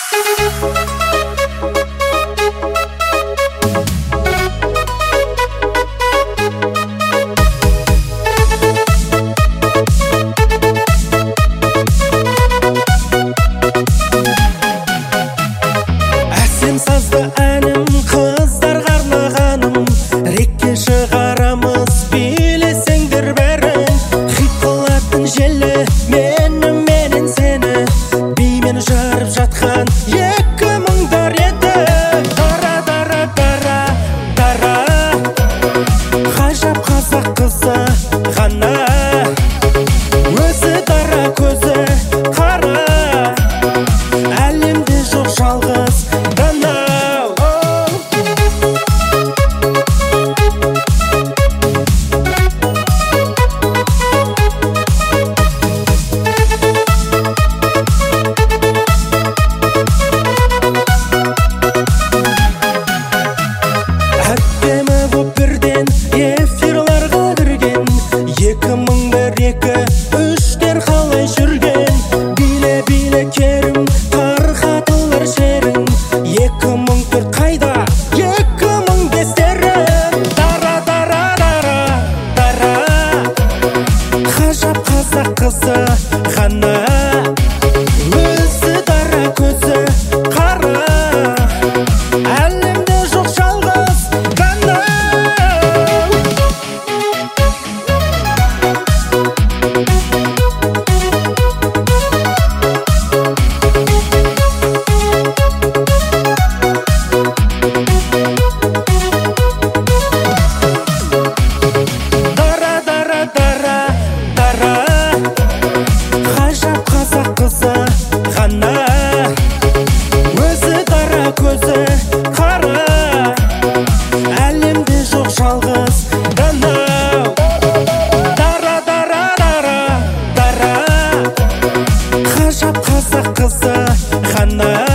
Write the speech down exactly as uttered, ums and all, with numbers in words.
Сазды әнім қыздарға арнағаным, рекке шығарамыз билесеңдер бәрін. Хит қылатын желі мені менен сені, бимен жарып жатқан екі мыңдар еді. Дара дара дара дара, ғажап қазақ қызы ғана, өзі дара көзі қара, әлемде жоқ жалғыз дана. Әдемі боп бірден эфирларға кірген, екі мың бір екі үштер қалай жүрген. Биле биле керім тарқатылар шерің, екі мың төрт қайда екі мың бестерің. Дара дара дара дара, ғажап қазақ қызы ғана, өзі дара көзі қара, әлемде жоқ жалғыз дана. Дара дара дара дара, ғажап қазақ қызы ғана, өзі дара көзі қара, әлемде жоқ жалғыз дана. Дара дара дара дара, ғажап қазақ қызы ғана.